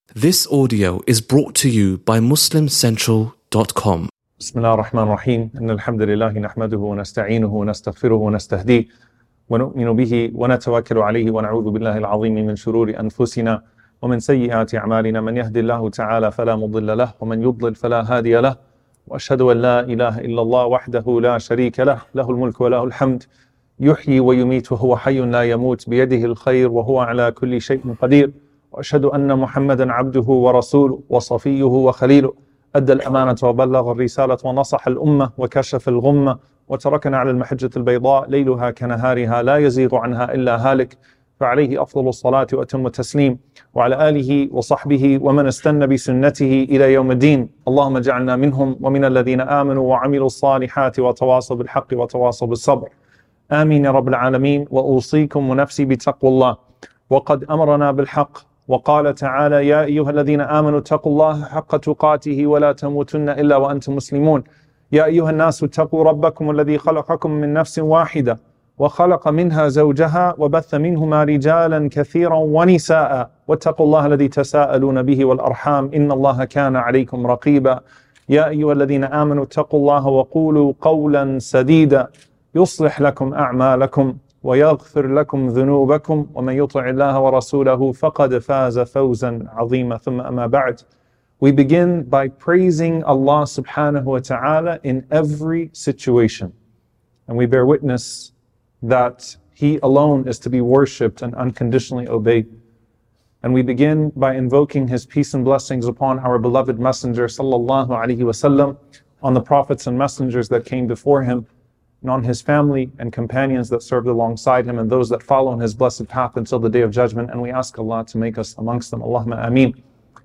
This audio is brought to you by MuslimCentral.com. بسم الله الرحمن الرحيم إن الحمد لله نحمده ونستعينه ونستغفره ونستهديه ونؤمن به ونتوكل عليه ونعوذ بالله العظيم من شرور أنفسنا ومن سيئات أعمالنا من يهدي الله تعالى فلا مضل له ومن يضلل فلا هادي له وأشهد أن لا إله إلا الله وحده لا شريك له له الملك وله الحمد يحيي ويميت وهو حي لا يموت بيده الخير وهو على كل شيء قدير وأشهد أن محمدا عبده ورسوله وصفيه وخليله أدى الأمانة وبلغ الرسالة ونصح الأمة وكشف الغمة وتركنا على المحجة البيضاء ليلها كنهارها لا يزيغ عنها إلا هالك فعليه أفضل الصلاة وأتم التسليم وعلى آله وصحبه ومن استنى بسنته إلى يوم الدين. اللهم اجعلنا منهم ومن الذين آمنوا وعملوا الصالحات وتواصوا بالحق وتواصوا بالصبر. آمين يا رب العالمين. وأوصيكم ونفسي بتقوى الله. وقد أمرنا بالحق وقال تعالى يا أيها الذين آمنوا اتقوا الله حق تقاته ولا تموتن إلا وأنتم مسلمون. يا أيها الناس اتقوا ربكم الذي خلقكم من نفس واحدة وخلق منها زوجها وبث منهما رجالا كثيرا ونساء واتقوا الله الذي تساءلون به والأرحام إن الله كان عليكم رقيبا. يا أيها الذين آمنوا اتقوا الله وقولوا قولا سديدا يصلح لكم أعمالكم ويغفر لكم ذنوبكم ومن يطع الله ورسوله فقد فاز فوزا عظيما. ثم أما بعد. We begin by praising Allah subhanahu wa ta'ala in every situation. And we bear witness that He alone is to be worshipped and unconditionally obeyed. And we begin by invoking His peace and blessings upon our beloved Messenger sallallahu alaihi wasallam, on the prophets and messengers that came before him, and on his family and companions that served alongside him, and those that follow in his blessed path until the day of judgment. And we ask Allah to make us amongst them. Allahumma ameen.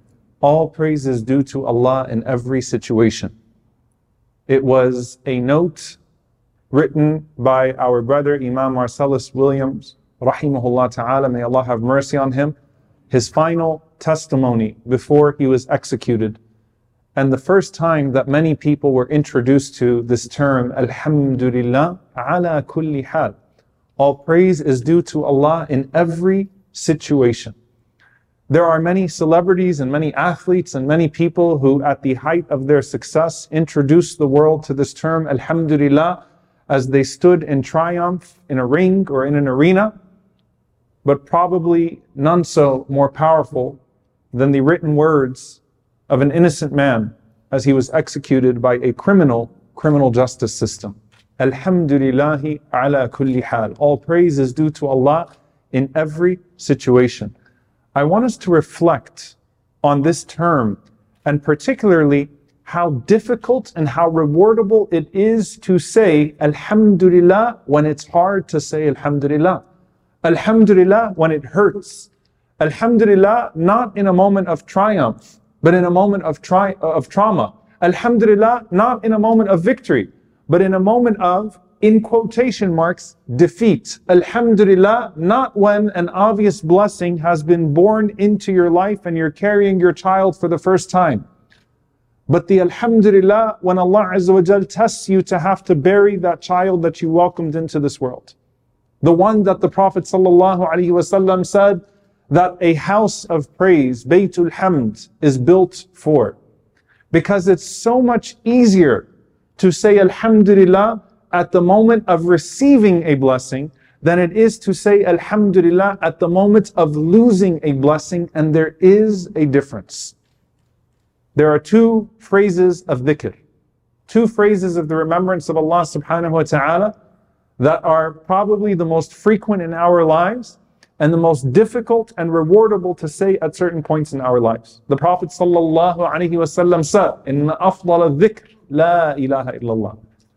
All praise is due to Allah in every situation. It was a note written by our brother Imam Marcellus Williams, rahimahullah ta'ala, may Allah have mercy on him, his final testimony before he was executed. And the first time that many people were introduced to this term, Alhamdulillah, ala kulli hal. All praise is due to Allah in every situation. There are many celebrities and many athletes and many people who at the height of their success introduced the world to this term, Alhamdulillah, as they stood in triumph in a ring or in an arena, but probably none so more powerful than the written words of an innocent man as he was executed by a criminal justice system. Alhamdulillahi ala kulli hal. All praise is due to Allah in every situation. I want us to reflect on this term, and particularly how difficult and how rewardable it is to say Alhamdulillah when it's hard to say Alhamdulillah. Alhamdulillah when it hurts. Alhamdulillah not in a moment of triumph, but in a moment of trauma. Alhamdulillah, not in a moment of victory, but in a moment of, in quotation marks, defeat. Alhamdulillah, not when an obvious blessing has been born into your life and you're carrying your child for the first time. But the Alhamdulillah when Allah Azza wa Jal tests you to have to bury that child that you welcomed into this world. The one that the Prophet sallallahu alaihi wasallam said, that a house of praise, Baytul Hamd, is built for. Because it's so much easier to say Alhamdulillah at the moment of receiving a blessing than it is to say Alhamdulillah at the moment of losing a blessing, and there is a difference. There are two phrases of dhikr, two phrases of the remembrance of Allah subhanahu wa ta'ala that are probably the most frequent in our lives and the most difficult and rewardable to say at certain points in our lives. The Prophet sallallahu alaihi wasallam said, "Inna afdal dhikr la ilaha illallah."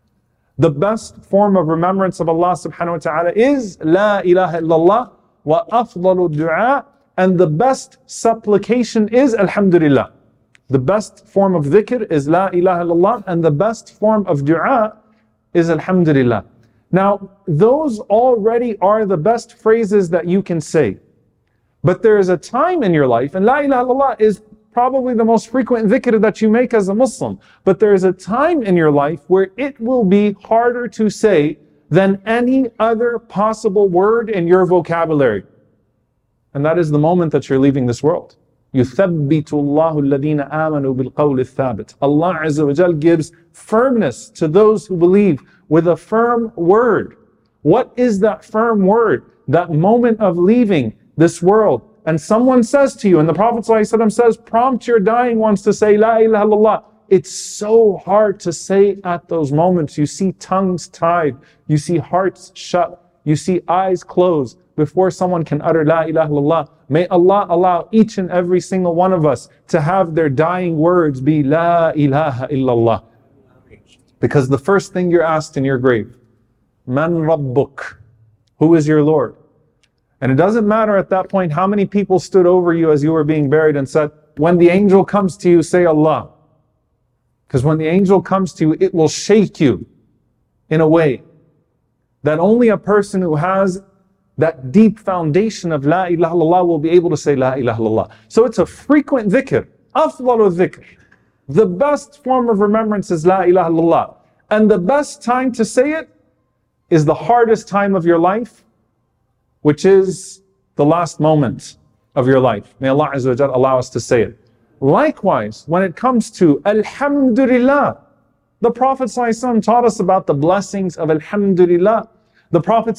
The best form of remembrance of Allah subhanahu wa ta'ala is La ilaha illallah, wa afdalu du'a, and the best supplication is Alhamdulillah. The best form of dhikr is La ilaha illallah, and the best form of du'a is Alhamdulillah. Now, those already are the best phrases that you can say. But there is a time in your life, and La ilaha illallah is probably the most frequent dhikr that you make as a Muslim. But there is a time in your life where it will be harder to say than any other possible word in your vocabulary. And that is the moment that you're leaving this world. يُثَبِّتُ اللَّهُ الَّذِينَ آمَنُوا بِالْقَوْلِ الثَّابِتِ. Allah Azza wa Jal gives firmness to those who believe with a firm word. What is that firm word? That moment of leaving this world, and someone says to you, and the Prophet ﷺ says, prompt your dying ones to say, La ilaha illallah. It's so hard to say at those moments. You see tongues tied, you see hearts shut, you see eyes closed before someone can utter La ilaha illallah. May Allah allow each and every single one of us to have their dying words be La ilaha illallah. Because the first thing you're asked in your grave, Man Rabbuk? Who is your Lord? And it doesn't matter at that point how many people stood over you as you were being buried and said, when the angel comes to you, say Allah. Because when the angel comes to you, it will shake you in a way that only a person who has that deep foundation of La ilaha illallah will be able to say La ilaha illallah. So it's a frequent dhikr, afdalu dhikr. The best form of remembrance is La ilaha illallah. And the best time to say it is the hardest time of your life, which is the last moment of your life. May Allah Azza wa Jalla allow us to say it. Likewise, when it comes to Alhamdulillah, the Prophet ﷺ taught us about the blessings of Alhamdulillah. The Prophet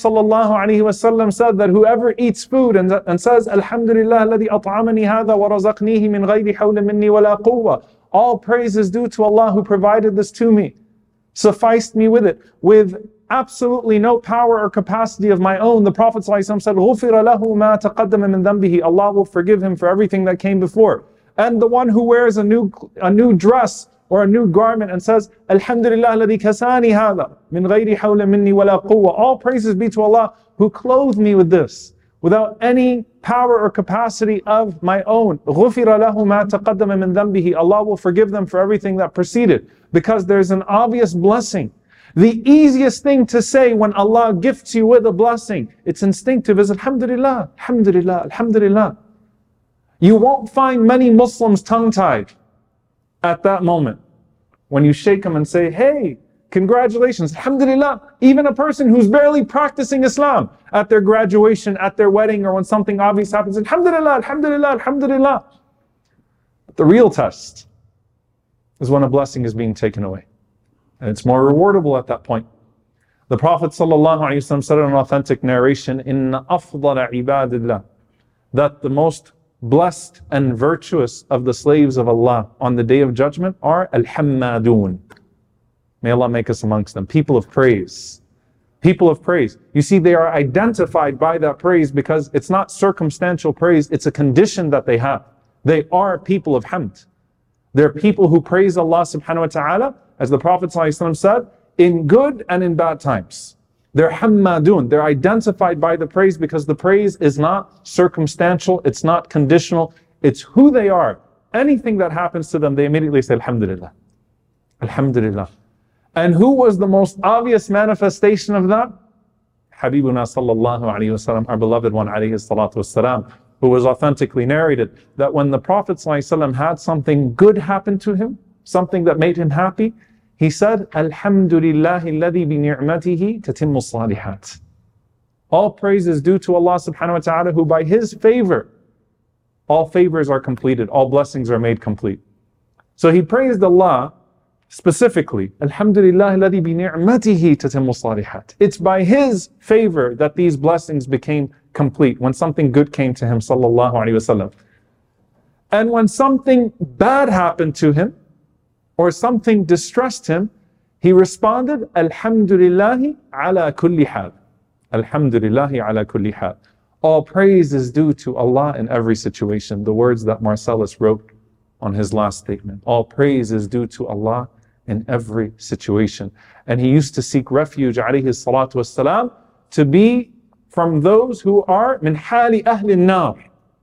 ﷺ said that whoever eats food and says, Alhamdulillah alladhi at'amani hadha wa razaqnihi min ghayri hawla minni wa la quwwa. All praise is due to Allah who provided this to me, sufficed me with it, with absolutely no power or capacity of my own. The Prophet ﷺ said, غُفِرَ لَهُ مَا تَقَدَّمَ مِن ذَنْبِهِ. Allah will forgive him for everything that came before. And the one who wears a new dress or a new garment and says, Alhamdulillah alladhi kasani hadha min ghayri hawla minni wa la quwwa. All praises be to Allah who clothed me with this without any power or capacity of my own. غُفِرَ لَهُ مَا تَقَدَّمَ مِن ذَنْبِهِ. Allah will forgive them for everything that preceded, because there's an obvious blessing. The easiest thing to say when Allah gifts you with a blessing, it's instinctive, is Alhamdulillah, Alhamdulillah, Alhamdulillah. You won't find many Muslims tongue-tied at that moment when you shake them and say, hey, congratulations, Alhamdulillah. Even a person who's barely practicing Islam, at their graduation, at their wedding, or when something obvious happens, Alhamdulillah, Alhamdulillah, Alhamdulillah. But the real test is when a blessing is being taken away. And it's more rewardable at that point. The Prophet ﷺ said in an authentic narration, Inna afdala ibadillah, that the most blessed and virtuous of the slaves of Allah on the day of judgment are al-hammadun. May Allah make us amongst them. People of praise. People of praise. You see, they are identified by that praise because it's not circumstantial praise, it's a condition that they have. They are people of hamd. They're people who praise Allah subhanahu wa ta'ala, as the Prophet ﷺ said, in good and in bad times. They're hammadun. They're identified by the praise because the praise is not circumstantial, it's not conditional, it's who they are. Anything that happens to them, they immediately say, Alhamdulillah. Alhamdulillah. And who was the most obvious manifestation of that? Habibuna sallallahu alayhi wasallam, our beloved one alayhi salatu wasalam, who was authentically narrated that when the Prophet ﷺ had something good happen to him, something that made him happy, he said, Alhamdulillahi alladhi bi ni'matihi tatimmu salihat. All praise is due to Allah subhanahu wa ta'ala, who by His favor, all favors are completed, all blessings are made complete. So he praised Allah specifically, Alhamdulillahi alladhi bi ni'matihi tatimmu salihat. It's by His favor that these blessings became complete, when something good came to him, sallallahu alayhi wasallam. And when something bad happened to him, or something distressed him, he responded, Alhamdulillahi ala kulli hal. Alhamdulillahi ala kulli hal. All praise is due to Allah in every situation. The words that Marcellus wrote on his last statement. All praise is due to Allah in every situation. And he used to seek refuge, alayhi salatu wassalam, to be from those who are min hali ahli nar,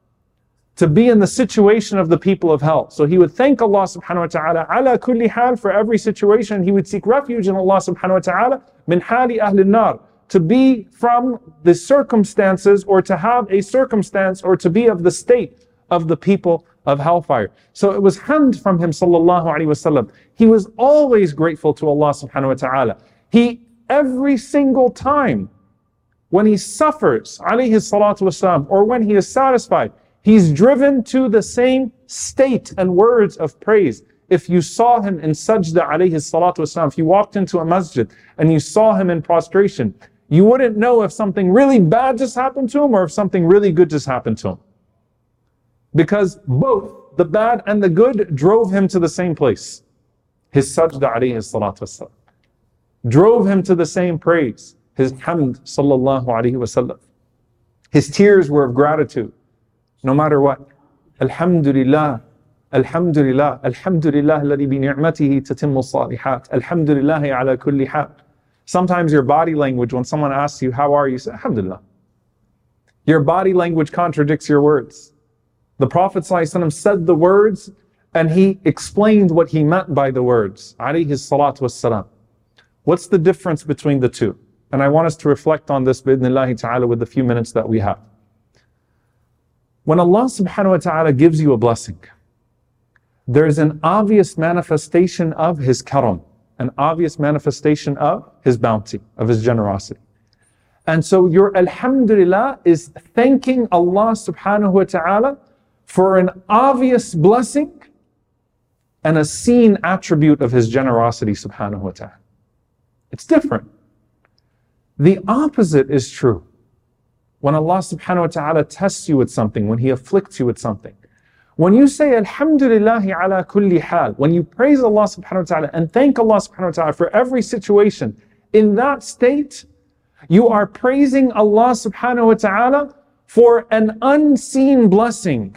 to be in the situation of the people of hell. So he would thank Allah subhanahu wa ta'ala ala kulli hal for every situation. He would seek refuge in Allah subhanahu wa ta'ala min hali ahli nar, to be from the circumstances, or to have a circumstance, or to be of the state of the people of hellfire. So it was hamd from him sallallahu alaihi wasallam. He was always grateful to Allah subhanahu wa ta'ala. He, every single time when he suffers, alayhi salatu wasalam, or when he is satisfied, He's driven to the same state and words of praise. If you saw him in sajda alayhi salatu wasalam, if you walked into a masjid and you saw him in prostration, you wouldn't know if something really bad just happened to him or if something really good just happened to him. Because both the bad and the good drove him to the same place. His sajda alayhi salatu wasalam drove him to the same praise. His hamd sallallahu alayhi wasallam. His tears were of gratitude, no matter what. Alhamdulillah, alhamdulillah, alhamdulillah alladhi bi ni'matihi tatimmu salihat, alhamdulillahi ala kulli hal. Sometimes your body language, when someone asks you, how are you? You say, alhamdulillah. Your body language contradicts your words. The Prophet ﷺ said the words and he explained what he meant by the words. Alayhi salatu wassalam. What's the difference between the two? And I want us to reflect on this bi'idhnillahi ta'ala with the few minutes that we have. When Allah subhanahu wa ta'ala gives you a blessing, there's an obvious manifestation of His karam, an obvious manifestation of His bounty, of His generosity. And so your alhamdulillah is thanking Allah subhanahu wa ta'ala for an obvious blessing and a seen attribute of His generosity subhanahu wa ta'ala. It's different. The opposite is true. When Allah subhanahu wa ta'ala tests you with something, when He afflicts you with something, when you say alhamdulillahi ala kulli hal, when you praise Allah subhanahu wa ta'ala and thank Allah subhanahu wa ta'ala for every situation, in that state, you are praising Allah subhanahu wa ta'ala for an unseen blessing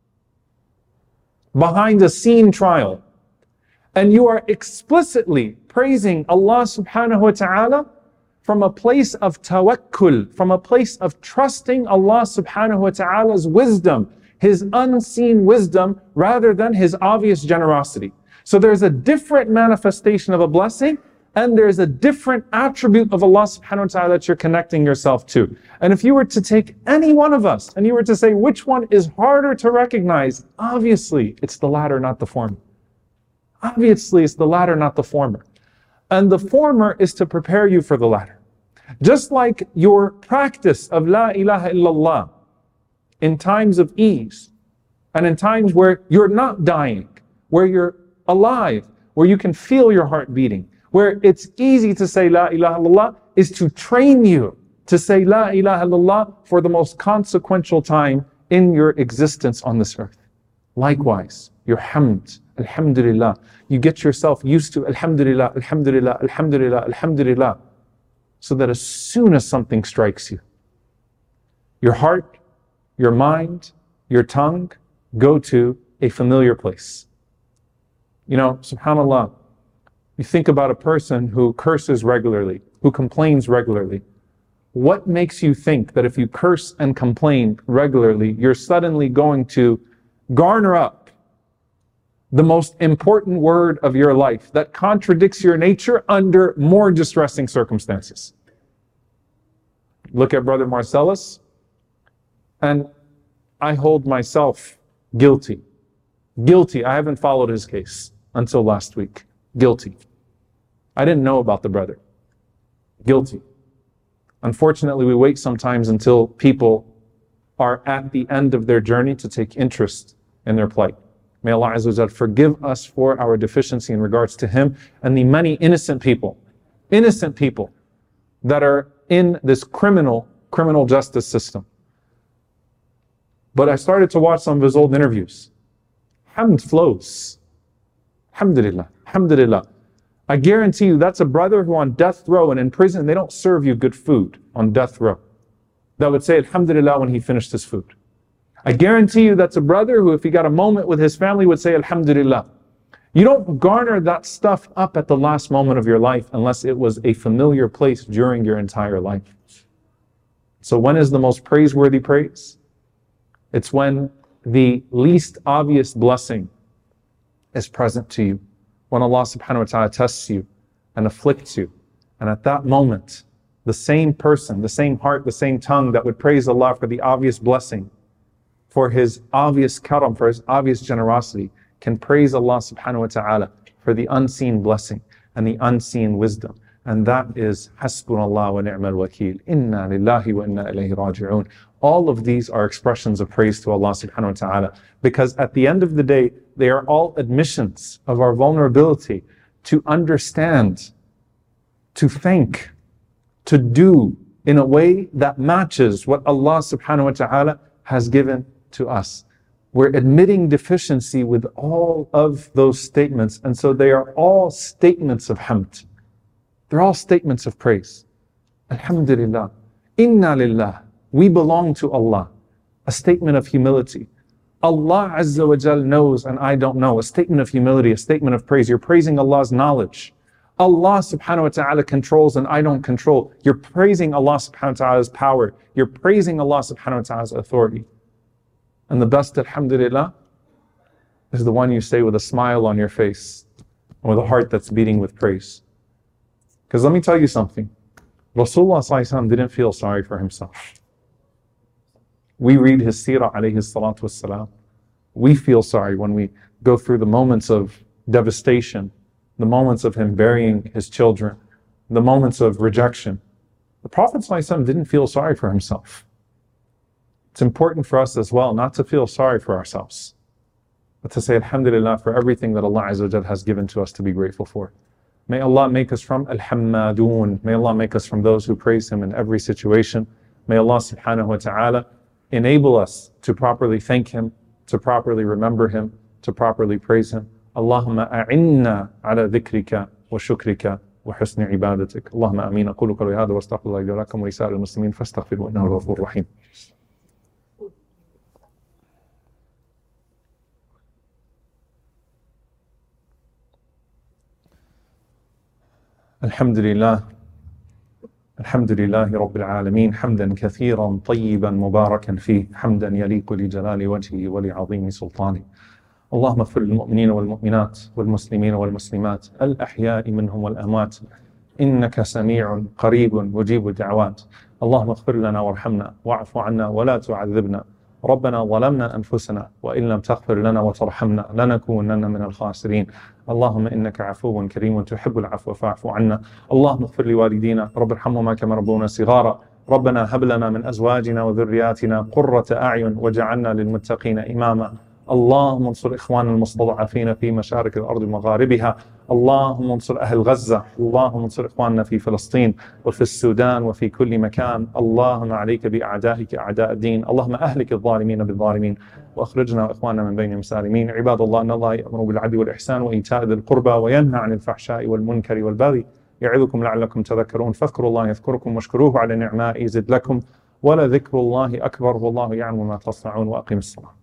behind a seen trial. And you are explicitly praising Allah subhanahu wa ta'ala from a place of tawakkul, from a place of trusting Allah subhanahu wa ta'ala's wisdom, His unseen wisdom, rather than His obvious generosity. So there's a different manifestation of a blessing, and there's a different attribute of Allah subhanahu wa ta'ala that you're connecting yourself to. And if you were to take any one of us, and you were to say which one is harder to recognize, obviously it's the latter, not the former. Obviously it's the latter, not the former. And the former is to prepare you for the latter. Just like your practice of La ilaha illallah in times of ease and in times where you're not dying, where you're alive, where you can feel your heart beating, where it's easy to say La ilaha illallah, is to train you to say La ilaha illallah for the most consequential time in your existence on this earth. Likewise, your hamd, alhamdulillah, you get yourself used to alhamdulillah, alhamdulillah, alhamdulillah, alhamdulillah, so that as soon as something strikes you, your heart, your mind, your tongue go to a familiar place. You know, subhanAllah, you think about a person who curses regularly, who complains regularly. What makes you think that if you curse and complain regularly, you're suddenly going to garner up the most important word of your life that contradicts your nature under more distressing circumstances? Look at Brother Marcellus, and I hold myself guilty. Guilty. I haven't followed his case until last week. Guilty. I didn't know about the brother. Guilty. Unfortunately, we wait sometimes until people are at the end of their journey to take interest in their plight. May Allah Azza wa Jal forgive us for our deficiency in regards to him and the many innocent people that are in this criminal justice system. But I started to watch some of his old interviews. Hamd flows. Alhamdulillah, alhamdulillah. I guarantee you that's a brother who on death row and in prison, they don't serve you good food on death row, that would say alhamdulillah when he finished his food. I guarantee you that's a brother who, if he got a moment with his family, would say alhamdulillah. You don't garner that stuff up at the last moment of your life unless it was a familiar place during your entire life. So when is the most praiseworthy praise? It's when the least obvious blessing is present to you. When Allah subhanahu wa ta'ala tests you and afflicts you. And at that moment, the same person, the same heart, the same tongue that would praise Allah for the obvious blessing, for His obvious karam, for His obvious generosity, can praise Allah subhanahu wa ta'ala for the unseen blessing and the unseen wisdom. And that is Hasbunallah wa ni'mal wakeel. Inna lillahi wa inna ilayhi raji'un. All of these are expressions of praise to Allah subhanahu wa ta'ala, because at the end of the day, they are all admissions of our vulnerability to understand, to think, to do in a way that matches what Allah subhanahu wa ta'ala has given to us. We're admitting deficiency with all of those statements, and so they are all statements of hamd. They're all statements of praise. Alhamdulillah. Inna lillah. We belong to Allah. A statement of humility. Allah Azza wa Jal knows and I don't know. A statement of humility, a statement of praise. You're praising Allah's knowledge. Allah subhanahu wa ta'ala controls and I don't control. You're praising Allah subhanahu wa ta'ala's power. You're praising Allah subhanahu wa ta'ala's authority. And the best, alhamdulillah, is the one you say with a smile on your face and with a heart that's beating with praise. Because let me tell you something. Rasulullah sallallahu alaihi wasallam didn't feel sorry for himself. We read his seerah alayhi salatu wassalam. We feel sorry when we go through the moments of devastation, the moments of him burying his children, the moments of rejection. The Prophet sallallahu alaihi wasallam didn't feel sorry for himself. It's important for us as well not to feel sorry for ourselves, but to say alhamdulillah for everything that Allah Azza wa Jal has given to us to be grateful for. May Allah make us from al-hammadun. May Allah make us from those who praise Him in every situation. May Allah subhanahu wa ta'ala enable us to properly thank Him, to properly remember Him, to properly praise Him. Allahumma a'inna ala dhikrika wa shukrika wa husni ibadatik. Allahumma ameen. Aqulu qawli hadha wa astaghfirullah li wa lakum wa li sa'iril muslimin fastaghfiruhu innahu ghafurur rahim. الحمد لله رب العالمين حمدا كثيرا طيبا مباركا فيه حمدا يليق لجلال وجهه ولعظيم سلطانه اللهم اغفر للمؤمنين والمؤمنات والمسلمين والمسلمات الأحياء منهم والأموات إنك سميع قريب مجيب الدعوات اللهم اغفر لنا وارحمنا واعف عنا ولا تعذبنا ربنا ظلمنا أنفسنا وإن لم تغفر لنا وترحمنا لنكونن من الخاسرين اللهم إنك عفو كريم تحب العفو فاعف عنا اللهم اغفر لوالدينا رب ارحمهما كما ربونا صغارا ربنا هب لنا من أزواجنا وذرياتنا قرة أعين وجعلنا للمتقين إماما اللهم انصر إخواننا المستضعفين في مشارق الأرض ومغاربها اللهم انصر أهل غزة اللهم انصر إخواننا في فلسطين وفي السودان وفي كل مكان اللهم عليك بأعدائك أعداء الدين اللهم أهلك الظالمين بالظالمين وأخرجنا وإخواننا من بينهم سالمين عباد الله إن الله يأمر بالعدل والإحسان وإيتاء ذي القربى وينهى عن الفحشاء والمنكر والبغي يعظكم لعلكم تذكرون فاذكروا الله يذكركم واشكروه على نعمائه يزد لكم ولذكر الله أكبر والله يعلم ما تصنعون وأقم الصلاة